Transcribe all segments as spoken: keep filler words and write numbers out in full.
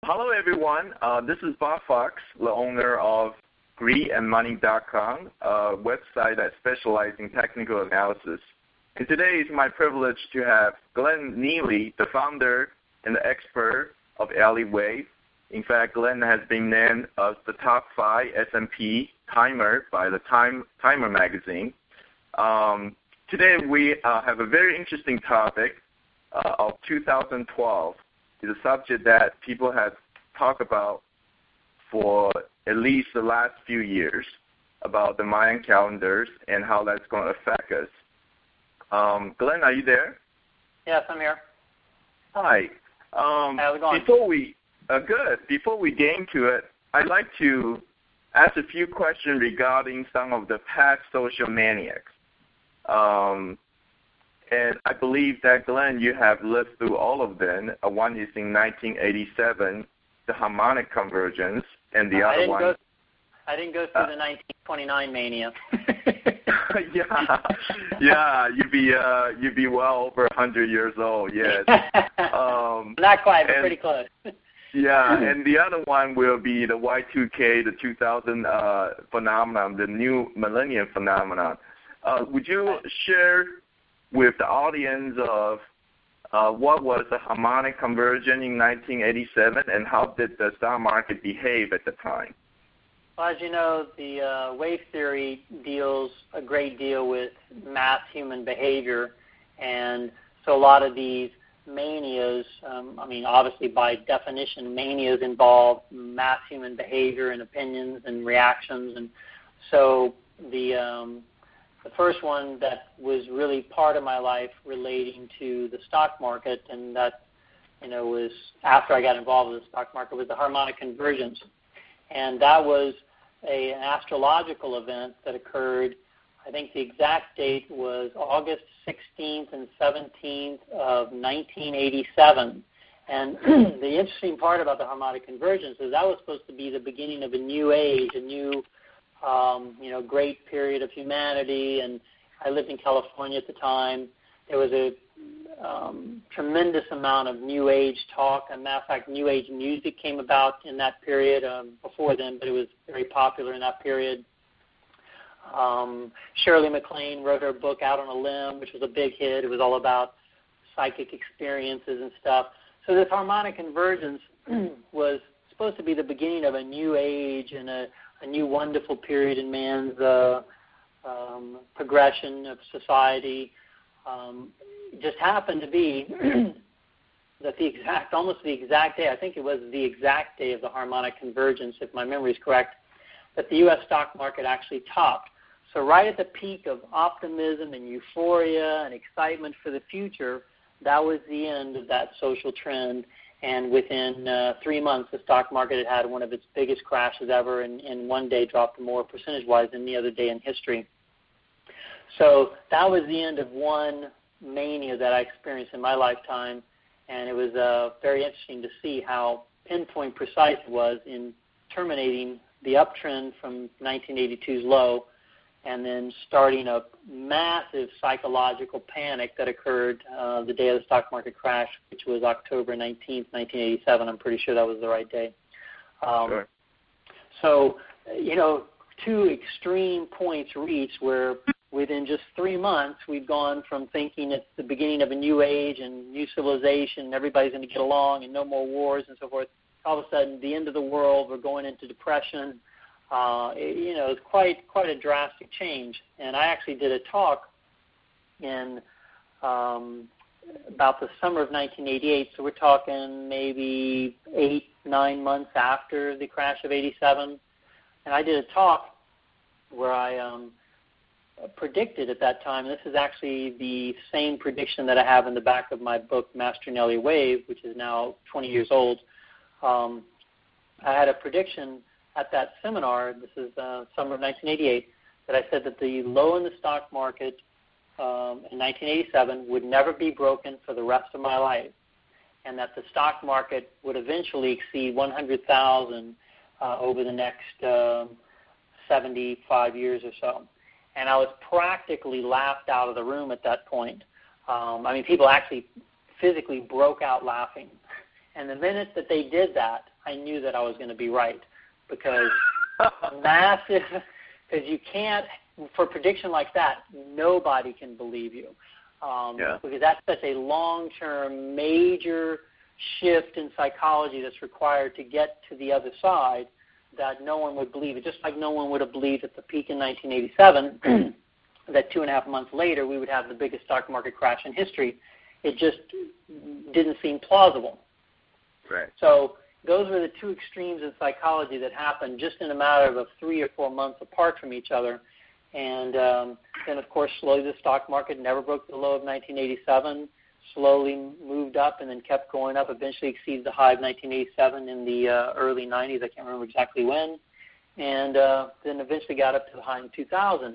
hello, everyone. Uh, this is Bob Fox, the owner of greed and money dot com, a website that specializes in technical analysis. And today it's my privilege to have Glenn Neely, the founder and the expert of Elliott Wave. In fact, Glenn has been named as the top five S and P timer by the Time Timer magazine. Um, today we uh, have a very interesting topic uh, of two thousand twelve. It's a subject that people have talked about for at least the last few years, about the Mayan calendars and how that's going to affect us. Um, Glenn, are you there? Yes, I'm here. Hi. Um, How's it going? Before we, uh, good. Before we get into it, I'd like to ask a few questions regarding some of the past social maniacs. Um, and I believe that, Glenn, you have lived through all of them. Uh, one is in nineteen eighty-seven, the harmonic convergence, and the uh, other one. Go, I didn't go through uh, the nineteen twenty-nine mania. yeah, yeah, you'd be uh, you'd be well over a hundred years old. Yes, um, not quite, but and, pretty close. yeah, and the other one will be the Y two K, the two thousand uh, phenomenon, the new millennium phenomenon. Uh, would you share with the audience of uh, what was the harmonic conversion in nineteen eighty-seven, and how did the stock market behave at the time? Well, as you know, the uh, wave theory deals a great deal with mass human behavior, and so a lot of these manias, um, I mean, obviously by definition, manias involve mass human behavior and opinions and reactions, and so the um, the first one that was really part of my life relating to the stock market, and that, you know, was after I got involved with the stock market, was the harmonic convergence. And that was a, an astrological event that occurred, I think the exact date was August sixteenth and seventeenth of nineteen eighty-seven. And the interesting part about the harmonic convergence is that was supposed to be the beginning of a new age, a new Um, you know, great period of humanity, and I lived in California at the time. There was a um, tremendous amount of New Age talk. As a matter of fact, New Age music came about in that period um, before then, but it was very popular in that period. Um, Shirley MacLaine wrote her book Out on a Limb, which was a big hit. It was all about psychic experiences and stuff. So this harmonic convergence was supposed to be the beginning of a new age and a a new wonderful period in man's uh, um, progression of society. Um, it just happened to be that the exact, almost the exact day, I think it was the exact day of the harmonic convergence, if my memory is correct, that the U S stock market actually topped. So right at the peak of optimism and euphoria and excitement for the future, that was the end of that social trend. And within uh, three months, the stock market had had one of its biggest crashes ever, and, and one day dropped more percentage-wise than any other day in history. So that was the end of one mania that I experienced in my lifetime, and it was uh, very interesting to see how pinpoint precise it was in terminating the uptrend from nineteen eighty-two's low, and then starting a massive psychological panic that occurred uh, the day of the stock market crash, which was October nineteenth, nineteen eighty-seven. I'm pretty sure that was the right day. Um, sure. So, you know, two extreme points reached where within just three months we've gone from thinking it's the beginning of a new age and new civilization and everybody's going to get along and no more wars and so forth. All of a sudden, the end of the world, we're going into depression. Uh, it, you know, it's quite quite a drastic change. And I actually did a talk in um, about the summer of nineteen eighty-eight. So we're talking maybe eight, nine months after the crash of eighty-seven. And I did a talk where I um, predicted at that time, and this is actually the same prediction that I have in the back of my book, Mastering Elliott Wave, which is now twenty years old. Um, I had a prediction at that seminar, this is uh, summer of nineteen eighty-eight, that I said that the low in the stock market um, in nineteen eighty-seven would never be broken for the rest of my life, and that the stock market would eventually exceed one hundred thousand uh, over the next uh, seventy-five years or so. And I was practically laughed out of the room at that point. Um, I mean, people actually physically broke out laughing. And the minute that they did that, I knew that I was going to be right because massive, because you can't, for a prediction like that, nobody can believe you. Um, yeah. Because that's such a long-term major shift in psychology that's required to get to the other side that no one would believe it. Just like no one would have believed at the peak in nineteen eighty-seven that two and a half months later we would have the biggest stock market crash in history. It just didn't seem plausible. Right. So those were the two extremes in psychology that happened just in a matter of three or four months apart from each other. And um, then, of course, slowly the stock market never broke the low of nineteen eighty-seven, slowly moved up and then kept going up, eventually exceeded the high of nineteen eighty-seven in the uh, early nineties. I can't remember exactly when. And uh, then eventually got up to the high in two thousand.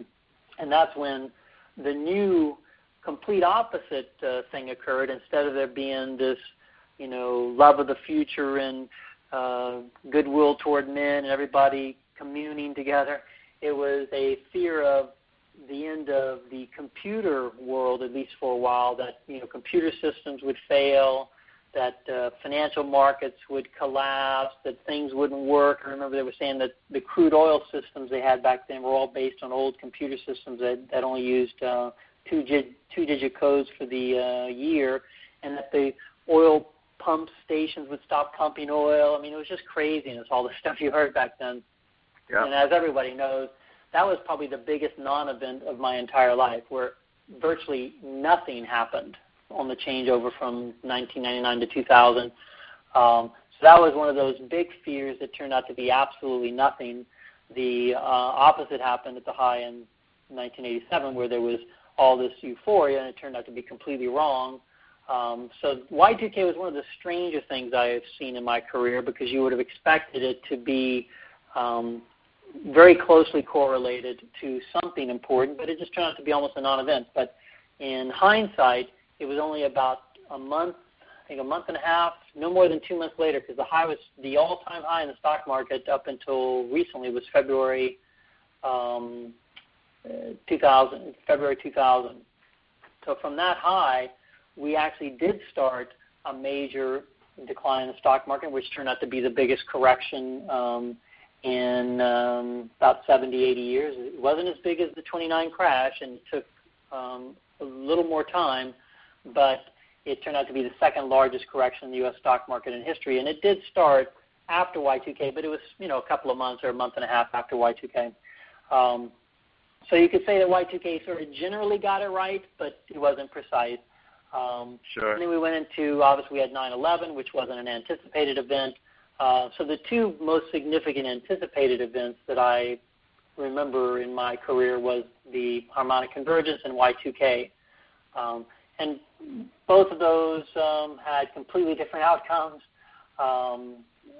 And that's when the new complete opposite uh, thing occurred. Instead of there being this, you know, love of the future and uh, goodwill toward men and everybody communing together, it was a fear of the end of the computer world, at least for a while, that, you know, computer systems would fail, that uh, financial markets would collapse, that things wouldn't work. I remember they were saying that the crude oil systems they had back then were all based on old computer systems that, that only used uh, two, two-digit codes for the uh, year, and that the oil pump stations would stop pumping oil. I mean, it was just craziness, all the stuff you heard back then. Yeah. And as everybody knows, that was probably the biggest non-event of my entire life, where virtually nothing happened on the changeover from nineteen ninety-nine to two thousand. Um, so that was one of those big fears that turned out to be absolutely nothing. The uh, opposite happened at the high in nineteen eighty-seven, where there was all this euphoria, and it turned out to be completely wrong. Um, so Y two K was one of the stranger things I have seen in my career, because you would have expected it to be um, very closely correlated to something important, but it just turned out to be almost a non-event. But in hindsight, it was only about a month, I think a month and a half, no more than two months later, because the high was the all-time high in the stock market up until recently was February um, two thousand, February two thousand. So from that high, we actually did start a major decline in the stock market, which turned out to be the biggest correction um, in um, about seventy, eighty years. It wasn't as big as the twenty-nine crash, and it took um, a little more time, but it turned out to be the second largest correction in the U S stock market in history. And it did start after Y two K, but it was, you know, a couple of months or a month and a half after Y two K. Um, so you could say that Y two K sort of generally got it right, but it wasn't precise. Um, sure. And then we went into, obviously, we had nine eleven, which wasn't an anticipated event. Uh, so the two most significant anticipated events that I remember in my career was the harmonic convergence and Y two K. Um, and both of those um, had completely different outcomes um,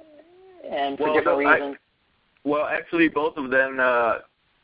and for well, different no, reasons. I, well, actually, both of them uh,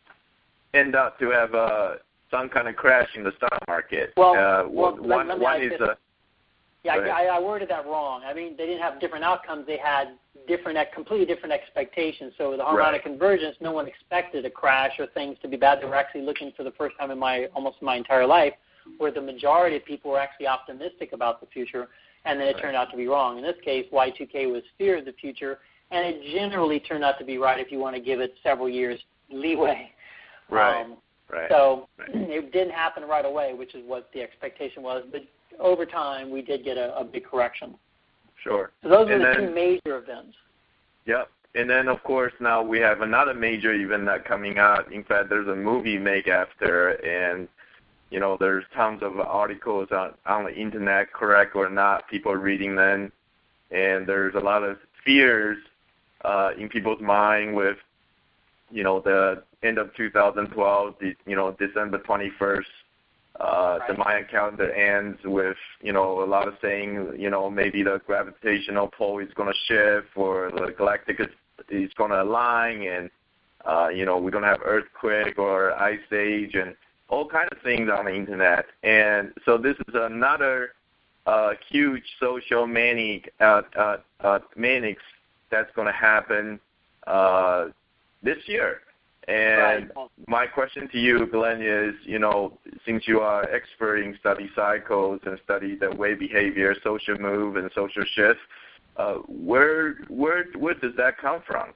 end up to have uh, some kind of crash in the stock market. Well, uh, well one, let, let me one is a, uh, yeah, I, I worded that wrong. I mean, they didn't have different outcomes. They had different, completely different expectations. So with the harmonic right. convergence, no one expected a crash or things to be bad. They were actually looking for the first time in my almost my entire life, where the majority of people were actually optimistic about the future, and then it right. turned out to be wrong. In this case, Y two K was fear of the future, and it generally turned out to be right if you want to give it several years leeway. Right. Um, right. So right. it didn't happen right away, which is what the expectation was. But over time, we did get a, a big correction. Sure. So those and were the then, two major events. Yep. And then, of course, now we have another major event that coming out. In fact, there's a movie make after, and, you know, there's tons of articles on, on the Internet, correct or not, people reading them. And there's a lot of fears uh, in people's mind with, you know, the end of two thousand twelve, the, you know, December twenty-first, uh, right. the Mayan calendar ends with, you know, a lot of saying, you know, maybe the gravitational pull is going to shift or the galactic is, is going to align and, uh, you know, we're going to have earthquake or ice age and all kinds of things on the Internet. And so this is another uh, huge social manic, uh, uh, uh, manics that's going to happen uh, this year. And right. my question to you, Glenn, is, you know, since you are expert in study cycles and study the way behavior, social move, and social shift, uh, where where where does that come from?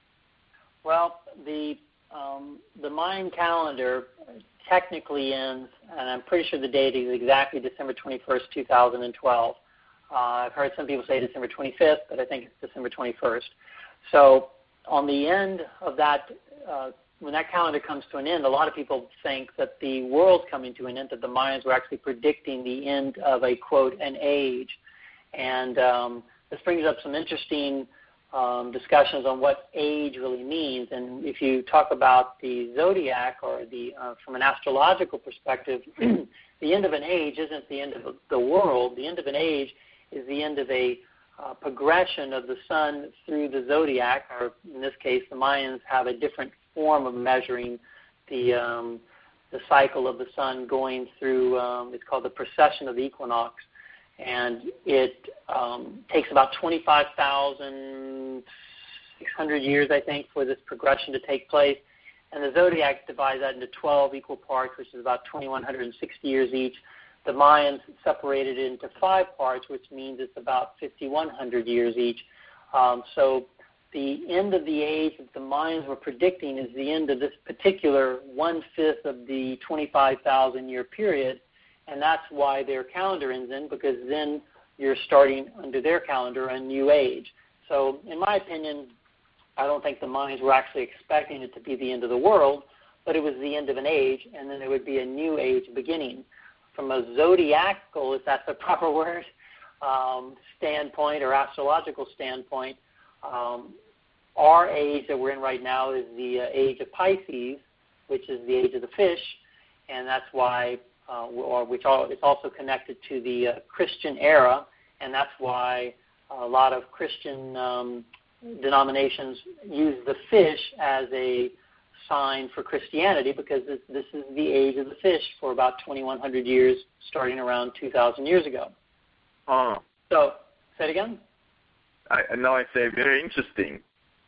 Well, the um, the Mayan calendar technically ends, and I'm pretty sure the date is exactly December twenty-first, two thousand twelve. Uh, I've heard some people say December twenty-fifth, but I think it's December twenty-first. So on the end of that, uh, when that calendar comes to an end, a lot of people think that the world's coming to an end, that the Mayans were actually predicting the end of a, quote, an age. And um, this brings up some interesting um, discussions on what age really means. And if you talk about the zodiac or the uh, from an astrological perspective, the end of an age isn't the end of the world. The end of an age is the end of a uh, progression of the sun through the zodiac, or in this case, the Mayans have a different form of measuring the um, the cycle of the sun going through. Um, it's called the precession of the equinox, and it um, takes about twenty-five thousand six hundred years, I think, for this progression to take place. And the zodiac divides that into twelve equal parts, which is about two thousand one hundred sixty years each. The Mayans separated it into five parts, which means it's about five thousand one hundred years each. Um, so the end of the age that the Mayans were predicting is the end of this particular one-fifth of the twenty-five thousand year period, and that's why their calendar ends in, because then you're starting under their calendar a new age. So in my opinion, I don't think the Mayans were actually expecting it to be the end of the world, but it was the end of an age, and then there would be a new age beginning. From a zodiacal, if that's a proper word, um, standpoint or astrological standpoint, um, our age that we're in right now is the uh, age of Pisces, which is the age of the fish, and that's why, uh, or which all, it's also connected to the uh, Christian era, and that's why a lot of Christian um, denominations use the fish as a sign for Christianity, because this, this is the age of the fish for about twenty-one hundred years, starting around two thousand years ago. Oh. So, say it again? I know I say very interesting.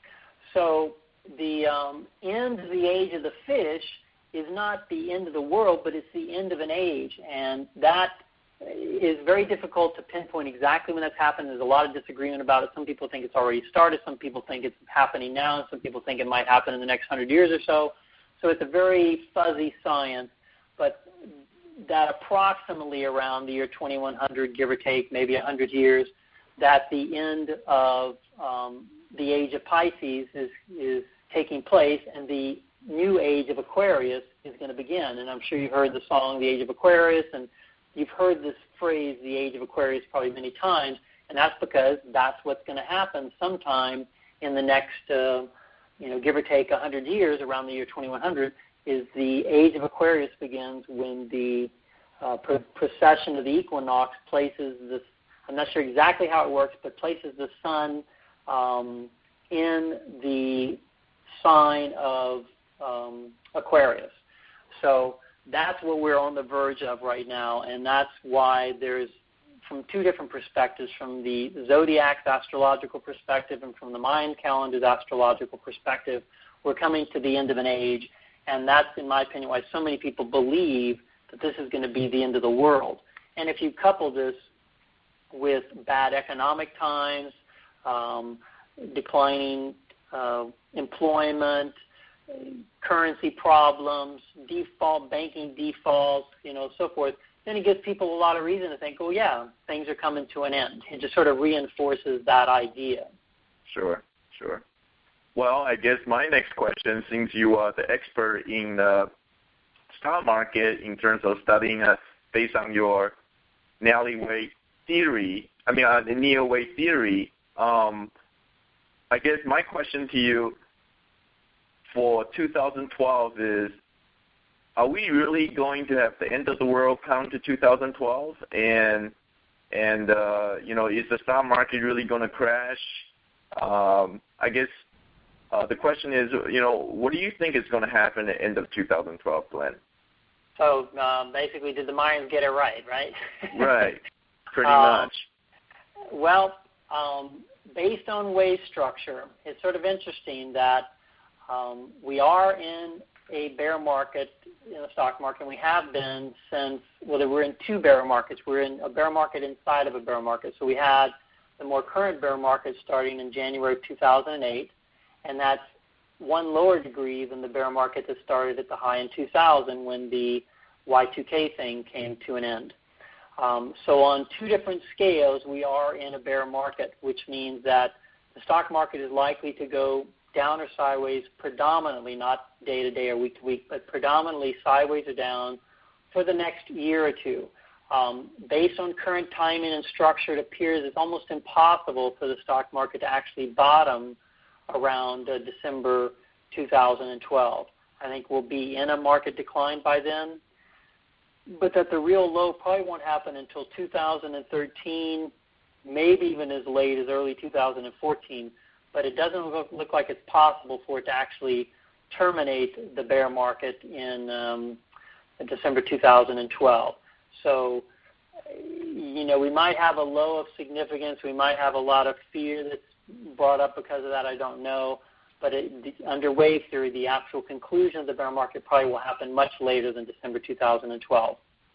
So the um, end of the age of the fish is not the end of the world, but it's the end of an age, and that is very difficult to pinpoint exactly when that's happened. There's a lot of disagreement about it. Some people think it's already started. Some people think it's happening now. And some people think it might happen in the next hundred years or so. So it's a very fuzzy science, but that approximately around the year twenty-one hundred, give or take, maybe one hundred years, that the end of um, the age of Pisces is, is taking place, and the new age of Aquarius is going to begin. And I'm sure you've heard the song, The Age of Aquarius, and you've heard this phrase, the age of Aquarius, probably many times, and that's because that's what's going to happen sometime in the next, uh, you know, give or take one hundred years, around the year twenty-one hundred, is the age of Aquarius begins when the uh, pre- precession of the equinox places this, I'm not sure exactly how it works, but places the sun um, in the sign of um, Aquarius. So that's what we're on the verge of right now, and that's why there's, from two different perspectives, from the zodiac's astrological perspective and from the Mayan calendar's astrological perspective, we're coming to the end of an age, and that's, in my opinion, why so many people believe that this is going to be the end of the world. And if you couple this with bad economic times, um, declining uh, employment, currency problems, default, banking defaults, you know, so forth, then it gives people a lot of reason to think, oh, yeah, things are coming to an end. It just sort of reinforces that idea. Sure, sure. Well, I guess my next question, since you are the expert in the stock market in terms of studying uh, based on your Neo-Wave theory, I mean, uh, the Neo-Wave theory, um, I guess my question to you for two thousand twelve is, are we really going to have the end of the world come to two thousand twelve? And, and uh, you know, is the stock market really going to crash? Um, I guess uh, the question is, you know, what do you think is going to happen at the end of two thousand twelve, Glenn? So um, basically, did the Mayans get it right, right? Right, pretty um, much. Well, um, based on wave structure, it's sort of interesting that um, we are in a bear market in the stock market, and we have been since, well, we're in two bear markets. We're in a bear market inside of a bear market. So we had the more current bear market starting in January of two thousand eight, and that's one lower degree than the bear market that started at the high in two thousand when the Y two K thing came to an end. Um, so on two different scales, we are in a bear market, which means that the stock market is likely to go down or sideways predominantly, not day to day or week to week, but predominantly sideways or down for the next year or two. Um, based on current timing and structure, it appears it's almost impossible for the stock market to actually bottom around uh, December two thousand twelve. I think we'll be in a market decline by then, but that the real low probably won't happen until two thousand thirteen, maybe even as late as early two thousand fourteen, but it doesn't look, look like it's possible for it to actually terminate the bear market in um, December two thousand twelve. So, you know, we might have a low of significance. We might have a lot of fear that's brought up because of that. I don't know. But it, under wave theory, the actual conclusion of the bear market probably will happen much later than December two thousand twelve.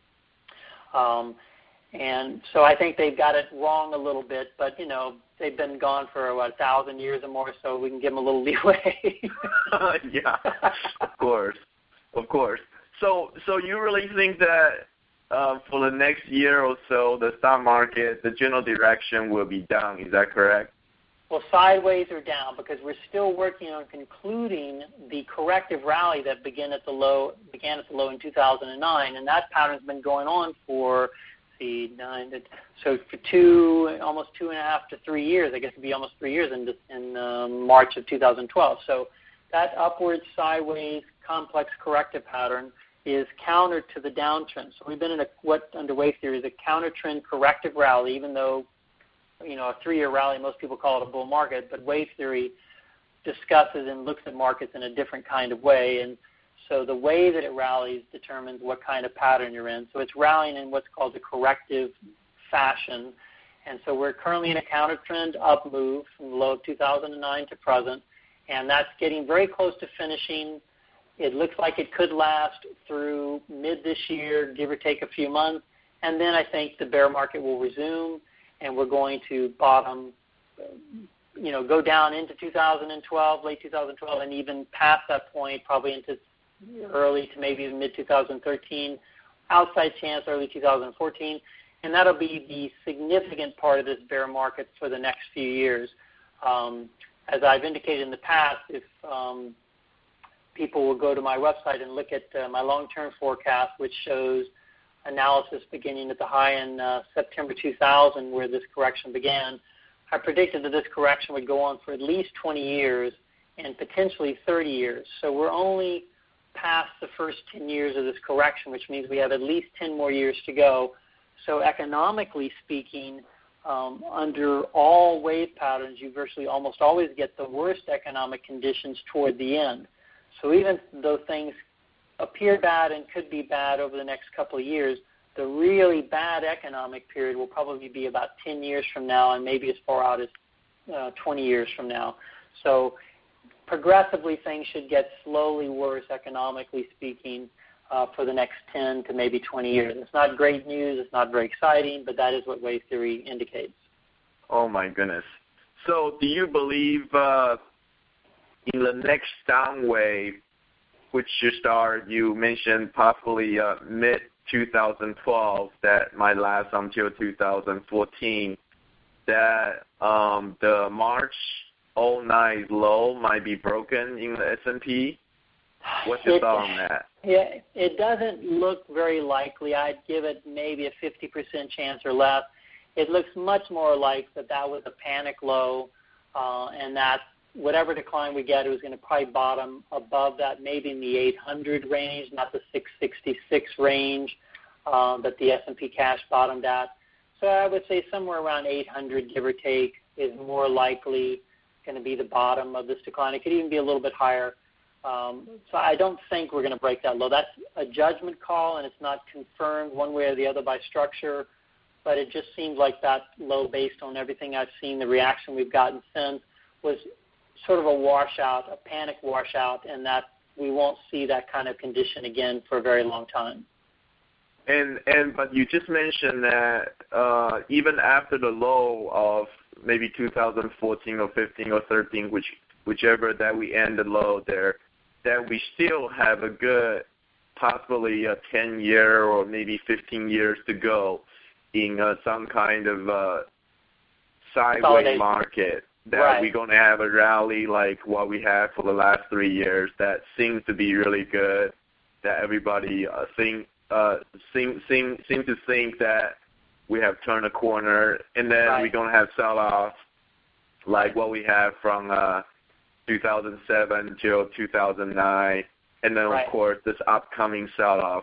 Um, and so I think they've got it wrong a little bit. But, you know, they've been gone for, what, a thousand years or more, so we can give them a little leeway. Yeah, of course. Of course. So, so you really think that Uh, for the next year or so, the stock market, the general direction will be down. Is that correct? Well, sideways or down, because we're still working on concluding the corrective rally that began at the low began at the low in two thousand nine, and that pattern's been going on for see nine to, so for two almost two and a half to three years. I guess it'd be almost three years in in um, March of two thousand twelve. So that upward sideways complex corrective pattern is counter to the downtrend. So we've been in a, what under wave theory is a counter trend corrective rally, even though, you know, a three-year rally, most people call it a bull market, but wave theory discusses and looks at markets in a different kind of way. And so the way that it rallies determines what kind of pattern you're in. So it's rallying in what's called a corrective fashion. And so we're currently in a counter trend up move from the low of two thousand nine to present, and that's getting very close to finishing. It looks like it could last through mid this year, give or take a few months, and then I think the bear market will resume, and we're going to bottom, you know, go down into two thousand twelve, late two thousand twelve, and even past that point, probably into early to maybe mid two thousand thirteen, outside chance early two thousand fourteen, and that'll be the significant part of this bear market for the next few years. Um, as I've indicated in the past, if um, people will go to my website and look at uh, my long-term forecast, which shows analysis beginning at the high in uh, September two thousand, where this correction began. I predicted that this correction would go on for at least twenty years and potentially thirty years. So we're only past the first ten years of this correction, which means we have at least ten more years to go. So economically speaking, um, under all wave patterns, you virtually almost always get the worst economic conditions toward the end. So even though things appear bad and could be bad over the next couple of years, the really bad economic period will probably be about ten years from now and maybe as far out as uh, twenty years from now. So progressively things should get slowly worse economically speaking uh, for the next ten to maybe twenty years. It's not great news. It's not very exciting, but that is what wave theory indicates. Oh, my goodness. So do you believe uh, in the next down wave, which should start, you mentioned possibly uh, mid twenty twelve, that might last until two thousand fourteen, that um, the March oh nine low might be broken in the S and P? What's your it, thought on that? Yeah, it doesn't look very likely. I'd give it maybe a fifty percent chance or less. It looks much more like that that was a panic low, uh, and that whatever decline we get, it was going to probably bottom above that, maybe in the eight hundred range, not the six sixty-six range uh, that the S and P cash bottomed at. So I would say somewhere around eight hundred, give or take, is more likely going to be the bottom of this decline. It could even be a little bit higher. Um, so I don't think we're going to break that low. That's a judgment call, and it's not confirmed one way or the other by structure, but it just seems like that low, based on everything I've seen, the reaction we've gotten since, was sort of a washout, a panic washout, and that we won't see that kind of condition again for a very long time. And and but you just mentioned that uh, even after the low of maybe two thousand fourteen or fifteen or thirteen, which whichever that we end the low there, that we still have a good, possibly a ten year or maybe fifteen years to go in uh, some kind of uh, sideways market, that right. we're going to have a rally like what we had for the last three years that seems to be really good, that everybody uh, think, uh, seem, seem, seem to think that we have turned a corner, and then right. we're going to have sell-off like what we have from uh, two thousand seven till two thousand nine, and then, right. of course, this upcoming sell-off.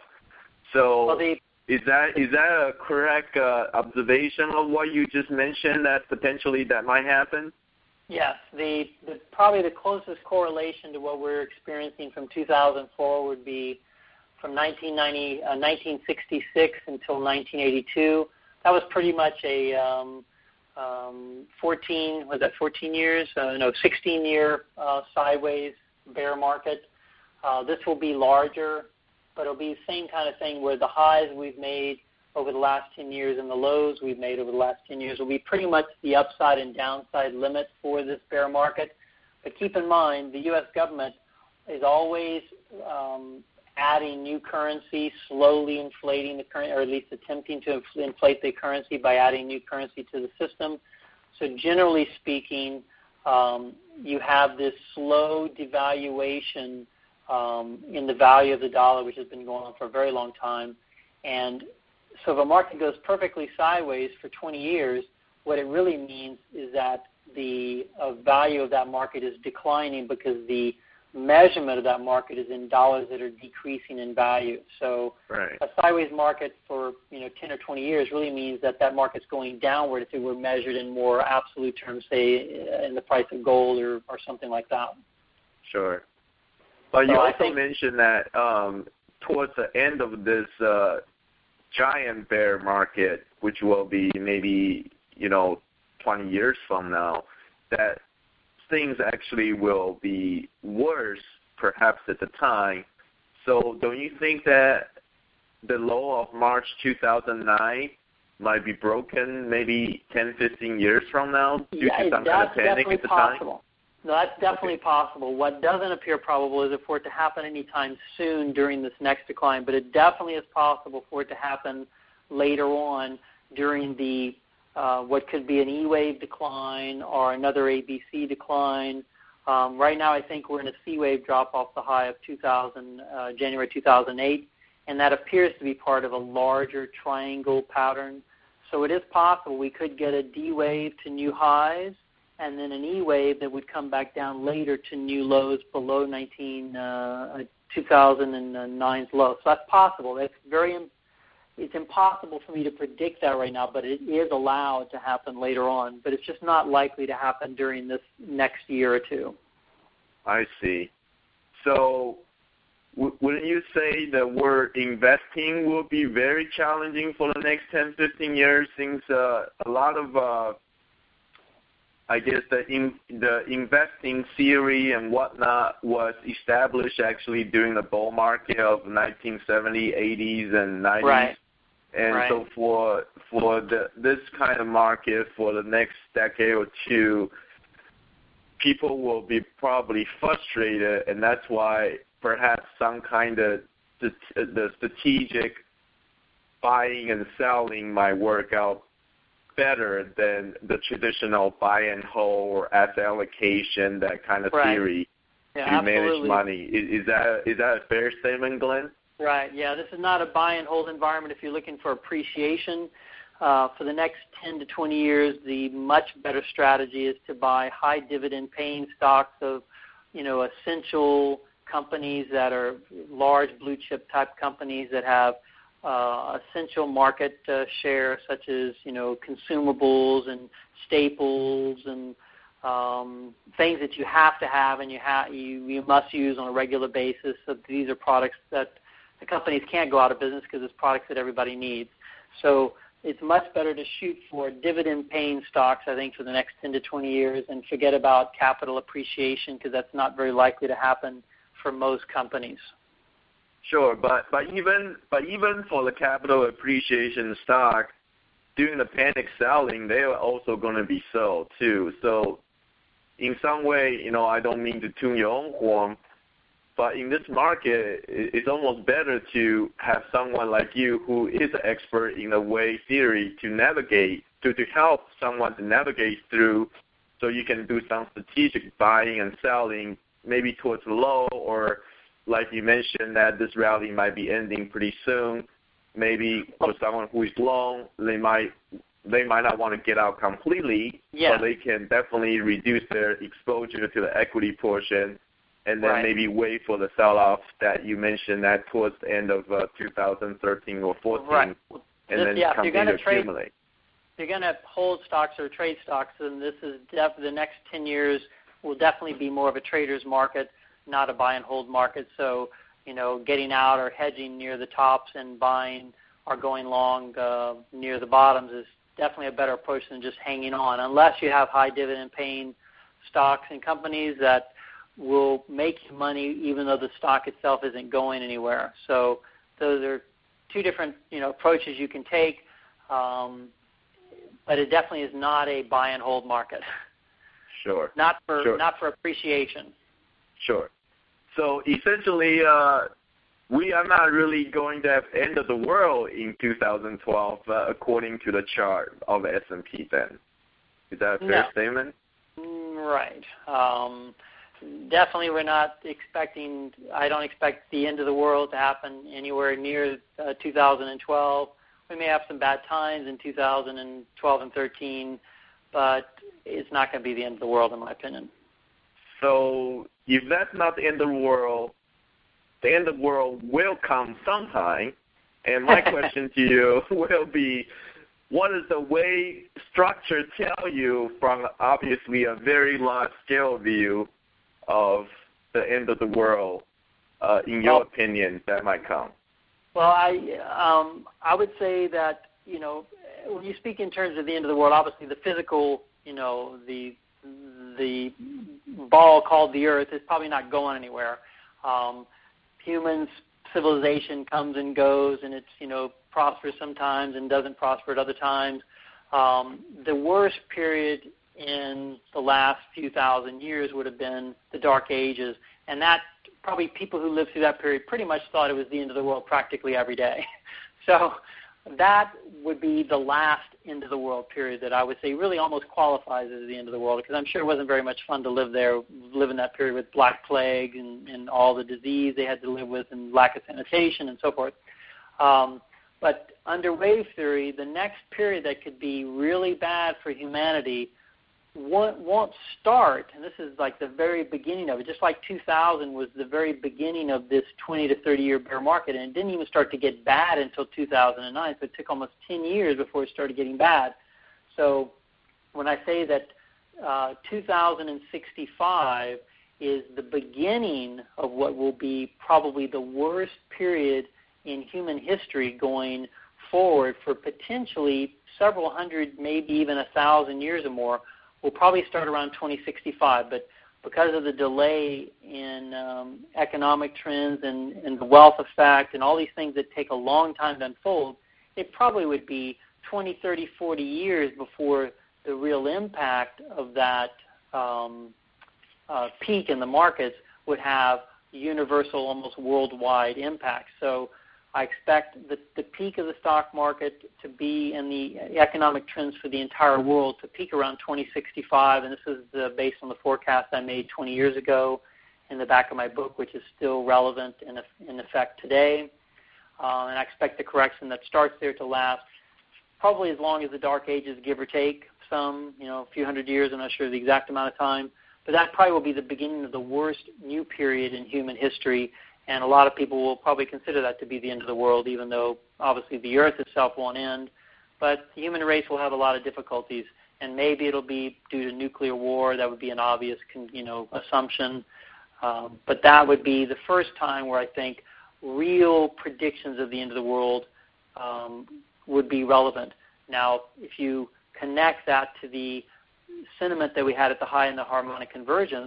So well, the, is that is that a correct uh, observation of what you just mentioned, that potentially that might happen? Yes. The, the probably the closest correlation to what we're experiencing from two thousand four would be from nineteen ninety, uh, nineteen sixty-six until nineteen eighty-two. That was pretty much a um, um, fourteen, was that fourteen years? Uh, no, sixteen-year uh, sideways bear market. Uh, this will be larger, but it'll be the same kind of thing where the highs we've made over the last ten years and the lows we've made over the last ten years will be pretty much the upside and downside limit for this bear market. But keep in mind, the U S government is always um, adding new currency, slowly inflating the currency, or at least attempting to inflate the currency by adding new currency to the system. So generally speaking, um, you have this slow devaluation um, in the value of the dollar, which has been going on for a very long time. And so if a market goes perfectly sideways for twenty years, what it really means is that the uh, value of that market is declining because the measurement of that market is in dollars that are decreasing in value. So right. a sideways market for you know ten or twenty years really means that that market's going downward if it were measured in more absolute terms, say in the price of gold or, or something like that. Sure. But so you I also think, mentioned that um, towards the end of this uh, giant bear market, which will be maybe you know twenty years from now, that things actually will be worse perhaps at the time. So don't you think that the low of March two thousand nine might be broken maybe ten, fifteen years from now due yeah, to some that's kind of panic definitely at the possible. time? No, that's definitely Okay. possible. What doesn't appear probable is for it to happen anytime soon during this next decline, but it definitely is possible for it to happen later on during the uh, what could be an E-wave decline or another A B C decline. Um, right now, I think we're in a C-wave drop off the high of two thousand, uh, January two thousand eight, and that appears to be part of a larger triangle pattern. So it is possible we could get a D-wave to new highs, and then an E-wave that would come back down later to new lows below nineteen, uh, two thousand nine's low. So that's possible. It's very, it's impossible for me to predict that right now, but it is allowed to happen later on. But it's just not likely to happen during this next year or two. I see. So w- wouldn't you say the word investing will be very challenging for the next ten, fifteen years, since uh, a lot of uh, I guess the in, the investing theory and whatnot was established actually during the bull market of nineteen seventy, eighties, and nineties. Right. And right. so for for the, this kind of market for the next decade or two, people will be probably frustrated, and that's why perhaps some kind of the strategic buying and selling might work out better than the traditional buy and hold or asset allocation, that kind of right. theory yeah, to manage absolutely. money. Is, is that is that a fair statement, Glenn? Right. Yeah, this is not a buy and hold environment. If you're looking for appreciation uh, for the next ten to twenty years, the much better strategy is to buy high dividend paying stocks of, you know, essential companies that are large blue chip type companies that have Uh, essential market uh, share, such as you know consumables and staples and um, things that you have to have and you ha- you you must use on a regular basis. So these are products that the companies can't go out of business because it's products that everybody needs. So it's much better to shoot for dividend-paying stocks, I think, for the next ten to twenty years, and forget about capital appreciation because that's not very likely to happen for most companies. Sure, but, but even but even for the capital appreciation stock, during the panic selling, they are also going to be sold too. So in some way, you know, I don't mean to tune your own horn, but in this market, it's almost better to have someone like you who is an expert in the wave theory to navigate, to, to help someone to navigate through, so you can do some strategic buying and selling, maybe towards the low, or like you mentioned that this rally might be ending pretty soon. Maybe for someone who is long, they might they might not want to get out completely, yeah. but they can definitely reduce their exposure to the equity portion, and then right. maybe wait for the sell-off that you mentioned that towards the end of uh, two thousand thirteen or fourteen, right. and this, then yeah, continue to trade, accumulate. If you're going to hold stocks or trade stocks, then this is def- the next ten years will definitely be more of a trader's market, not a buy and hold market. So, you know, getting out or hedging near the tops and buying or going long uh, near the bottoms is definitely a better approach than just hanging on, unless you have high dividend paying stocks and companies that will make you money even though the stock itself isn't going anywhere. So those are two different, you know, approaches you can take, um, but it definitely is not a buy and hold market. Sure. Not for sure. not for appreciation. Sure. So essentially, uh, we are not really going to have end of the world in two thousand twelve, uh, according to the chart of the S and P. Then, is that a fair no. statement? Right. Um, definitely, we're not expecting. I don't expect the end of the world to happen anywhere near uh, two thousand twelve. We may have some bad times in two thousand twelve and thirteen, but it's not going to be the end of the world, in my opinion. So, if that's not the end of the world, the end of the world will come sometime. And my question to you will be, what does the wave structure tell you from obviously a very large scale view of the end of the world, uh, in your well, opinion, that might come? Well, I um, I would say that, you know, when you speak in terms of the end of the world, obviously the physical, you know, the the ball called the Earth is probably not going anywhere. Um, humans, civilization comes and goes, and it's, you know, prospers sometimes and doesn't prosper at other times. Um, the worst period in the last few thousand years would have been the Dark Ages, and that probably people who lived through that period pretty much thought it was the end of the world practically every day. So that would be the last end of the world period that I would say really almost qualifies as the end of the world, because I'm sure it wasn't very much fun to live there, live in that period with Black Plague and, and all the disease they had to live with and lack of sanitation and so forth. Um, but under wave theory, the next period that could be really bad for humanity won't, won't start, and this is like the very beginning of it, just like two thousand was the very beginning of this twenty to thirty year bear market, and it didn't even start to get bad until two thousand nine, so it took almost ten years before it started getting bad. So when I say that uh, two thousand sixty-five is the beginning of what will be probably the worst period in human history going forward for potentially several hundred, maybe even a thousand years or more, will probably start around twenty sixty-five, but because of the delay in um, economic trends and, and the wealth effect and all these things that take a long time to unfold, it probably would be twenty, thirty, forty years before the real impact of that um, uh, peak in the markets would have universal, almost worldwide impact. So I expect the, the peak of the stock market to be, and the economic trends for the entire world to peak around twenty sixty-five, and this is uh, based on the forecast I made twenty years ago in the back of my book, which is still relevant and in effect today. Uh, and I expect the correction that starts there to last probably as long as the Dark Ages, give or take some, you know, a few hundred years. I'm not sure the exact amount of time, but that probably will be the beginning of the worst new period in human history. And a lot of people will probably consider that to be the end of the world, even though obviously the Earth itself won't end. But the human race will have a lot of difficulties, and maybe it'll be due to nuclear war. That would be an obvious, you know, assumption. Um, but that would be the first time where I think real predictions of the end of the world um, would be relevant. Now, if you connect that to the sentiment that we had at the high in the harmonic convergence,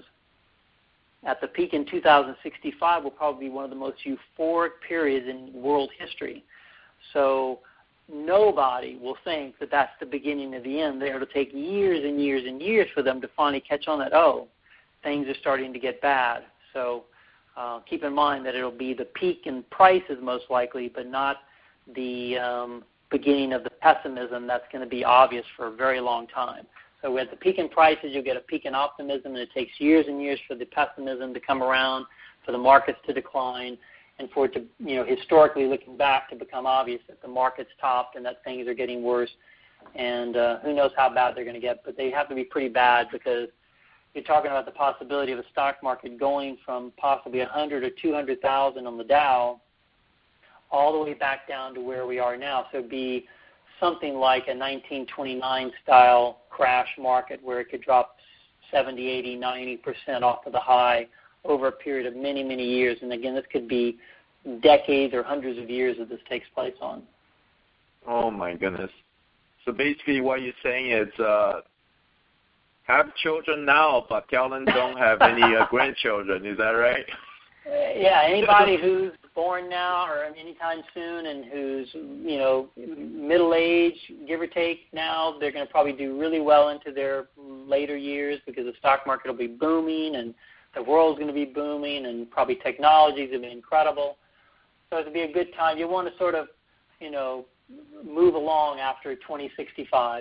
at the peak in two thousand sixty-five will probably be one of the most euphoric periods in world history. So nobody will think that that's the beginning of the end. It'll take years and years and years for them to finally catch on that, oh, things are starting to get bad. So uh, keep in mind that it'll be the peak in prices most likely, but not the um, beginning of the pessimism that's going to be obvious for a very long time. So at the peak in prices, you'll get a peak in optimism, and it takes years and years for the pessimism to come around, for the markets to decline, and for it to, you know, historically looking back, to become obvious that the market's topped and that things are getting worse. And uh, who knows how bad they're going to get, but they have to be pretty bad, because you're talking about the possibility of a stock market going from possibly one hundred or two hundred thousand on the Dow all the way back down to where we are now. So it would be something like a nineteen twenty-nine style crash market where it could drop seventy, eighty, ninety percent off of the high over a period of many, many years. And again, this could be decades or hundreds of years that this takes place on. Oh, my goodness. So basically what you're saying is uh, have children now, but tell them don't have any uh, grandchildren. Is that right? Yeah, anybody who's born now or anytime soon and who's, you know, middle age, give or take now, they're going to probably do really well into their later years, because the stock market will be booming and the world's going to be booming, and probably technology is going to be incredible. So it'll be a good time. You want to sort of, you know, move along after twenty sixty-five.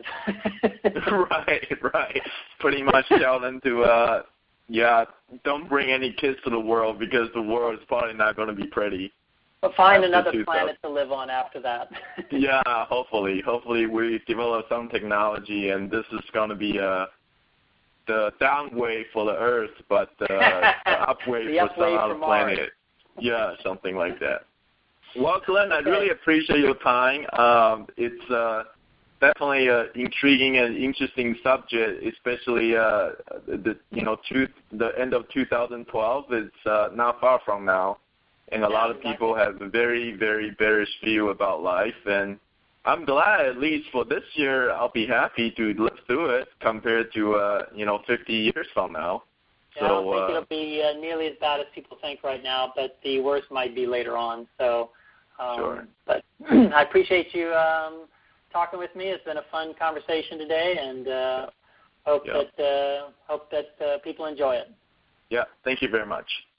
Right, right. Pretty much tell them to, uh, yeah, don't bring any kids to the world, because the world is probably not going to be pretty. But find another planet to live on after that. Yeah, hopefully. Hopefully we develop some technology, and this is going to be uh, the down wave for the Earth, but uh, the up wave the for up some wave other for Mars. planet. Yeah, something like that. Well, Glenn, I really appreciate your time. Um, it's uh, definitely an intriguing and interesting subject, especially uh, the you know two, the end of two thousand twelve. It's uh, not far from now, and a Yeah, lot of exactly. people have a very, very bearish view about life. And I'm glad, at least for this year, I'll be happy to live through it compared to uh, you know fifty years from now. Yeah, so, I don't think uh, it'll be uh, nearly as bad as people think right now, but the worst might be later on. So, um, Sure. But I appreciate you um, talking with me. It's been a fun conversation today, and uh, hope Yeah. that uh, hope that uh, people enjoy it. Yeah, thank you very much.